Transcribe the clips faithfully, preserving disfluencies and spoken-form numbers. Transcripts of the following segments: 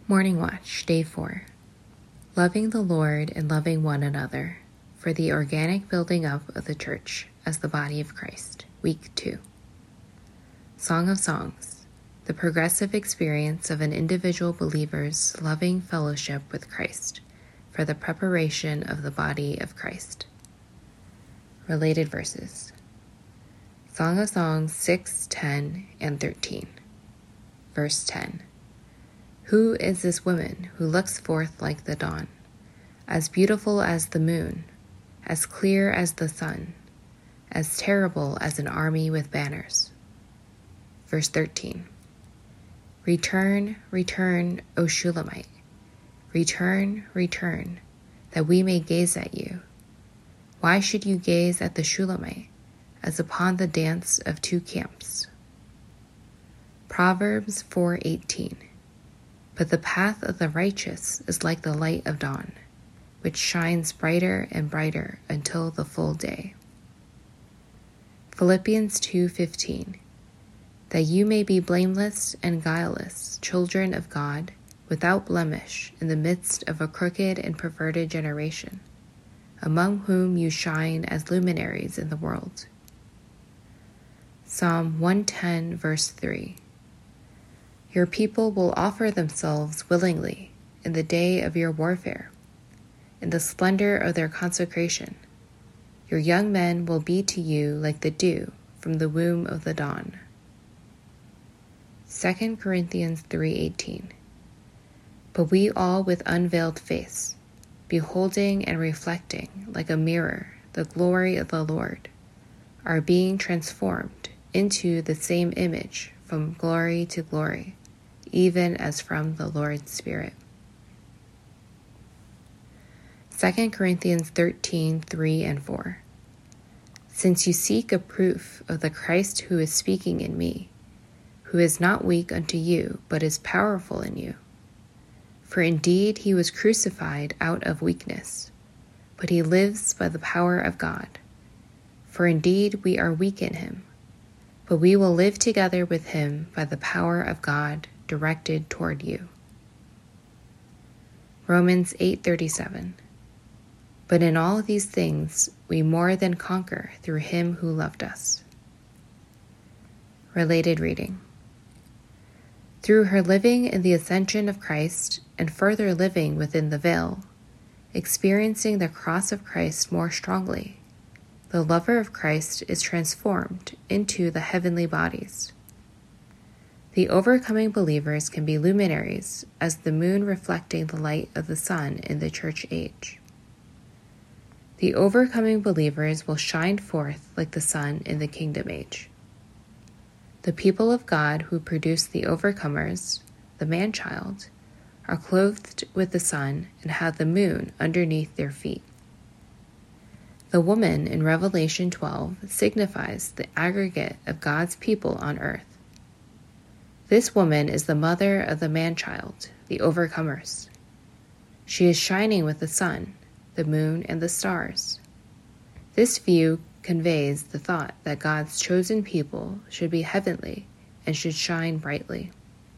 Morning Watch, Day four. Loving the Lord and loving one another for the organic building up of the church as the body of Christ, Week two. Song of Songs, the progressive experience of an individual believer's loving fellowship with Christ for the preparation of the body of Christ. Related verses. Song of Songs six, ten, and thirteen. Verse ten. Who is this woman who looks forth like the dawn, as beautiful as the moon, as clear as the sun, as terrible as an army with banners? Verse thirteen. Return, return, O Shulamite. Return, return, that we may gaze at you. Why should you gaze at the Shulamite, as upon the dance of two camps? Proverbs four eighteen. But the path of the righteous is like the light of dawn, which shines brighter and brighter until the full day. Philippians two fifteen. That you may be blameless and guileless, children of God, without blemish, in the midst of a crooked and perverted generation, among whom you shine as luminaries in the world. Psalm one ten, verse three. Your people will offer themselves willingly in the day of your warfare, in the splendor of their consecration. Your young men will be to you like the dew from the womb of the dawn. Second Corinthians three eighteen. But we all with unveiled face, beholding and reflecting like a mirror the glory of the Lord, are being transformed into the same image from glory to glory, even as from the Lord's Spirit. Second Corinthians thirteen, three and four. Since you seek a proof of the Christ who is speaking in me, who is not weak unto you, but is powerful in you. For indeed he was crucified out of weakness, but he lives by the power of God. For indeed we are weak in him, but we will live together with him by the power of God directed toward you. Romans eight thirty-seven. But in all these things we more than conquer through him who loved us. Related reading. Through her living in the ascension of Christ and further living within the veil, experiencing the cross of Christ more strongly, the lover of Christ is transformed into the heavenly bodies. The overcoming believers can be luminaries as the moon reflecting the light of the sun in the church age. The overcoming believers will shine forth like the sun in the kingdom age. The people of God who produce the overcomers, the man-child, are clothed with the sun and have the moon underneath their feet. The woman in Revelation twelve signifies the aggregate of God's people on earth. This woman is the mother of the man-child, the overcomers. She is shining with the sun, the moon, and the stars. This view conveys the thought that God's chosen people should be heavenly and should shine brightly.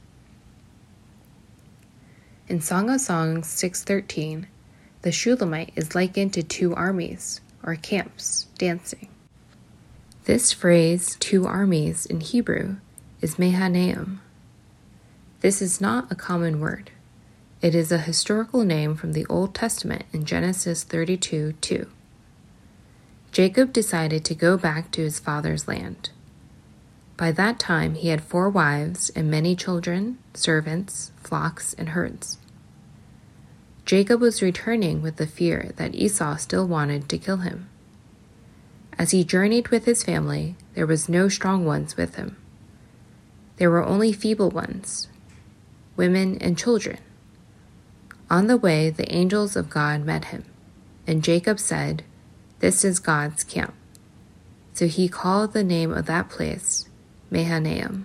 In Song of Songs six thirteen, the Shulamite is likened to two armies, or camps, dancing. This phrase, two armies, in Hebrew, is Mahanaim. This is not a common word. It is a historical name from the Old Testament in Genesis thirty-two two. Jacob decided to go back to his father's land. By that time he had four wives and many children, servants, flocks, and herds. Jacob was returning with the fear that Esau still wanted to kill him. As he journeyed with his family, there was no strong ones with him. There were only feeble ones, women and children. On the way, the angels of God met him, and Jacob said, "This is God's camp." So he called the name of that place Mahanaim.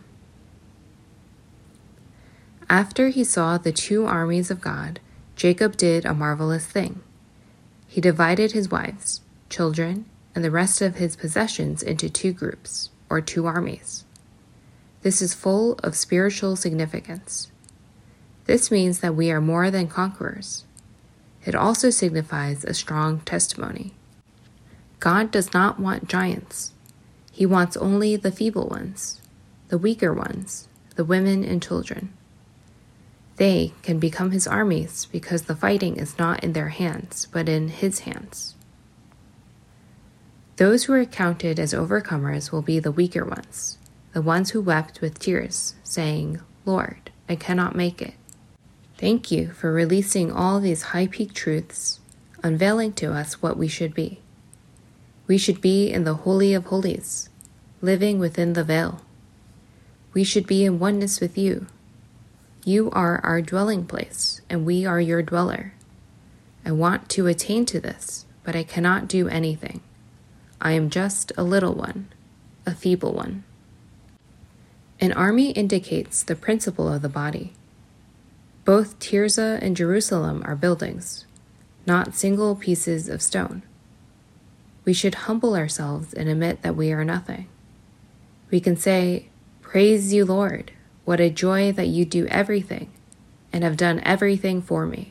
After he saw the two armies of God, Jacob did a marvelous thing. He divided his wives, children, and the rest of his possessions into two groups, or two armies. This is full of spiritual significance. This means that we are more than conquerors. It also signifies a strong testimony. God does not want giants. He wants only the feeble ones, the weaker ones, the women and children. They can become his armies because the fighting is not in their hands, but in his hands. Those who are counted as overcomers will be the weaker ones, the ones who wept with tears, saying, "Lord, I cannot make it." Thank you for releasing all these high-peaked truths, unveiling to us what we should be. We should be in the Holy of Holies, living within the veil. We should be in oneness with you. You are our dwelling place, and we are your dweller. I want to attain to this, but I cannot do anything. I am just a little one, a feeble one. An army indicates the principle of the body. Both Tirzah and Jerusalem are buildings, not single pieces of stone. We should humble ourselves and admit that we are nothing. We can say, "Praise you, Lord. What a joy that you do everything and have done everything for me."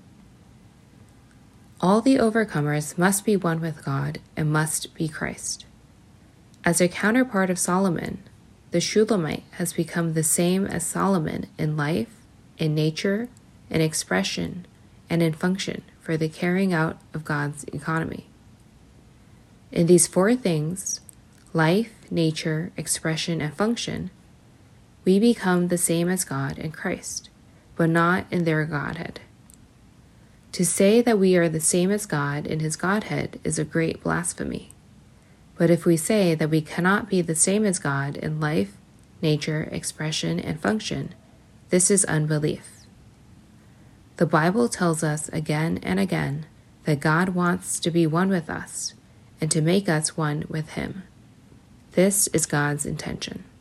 All the overcomers must be one with God and must be Christ. As a counterpart of Solomon, the Shulamite has become the same as Solomon in life, in nature, in expression, and in function for the carrying out of God's economy. In these four things, life, nature, expression, and function, we become the same as God and Christ, but not in their Godhead. To say that we are the same as God in his Godhead is a great blasphemy. But if we say that we cannot be the same as God in life, nature, expression, and function, this is unbelief. The Bible tells us again and again that God wants to be one with us and to make us one with him. This is God's intention.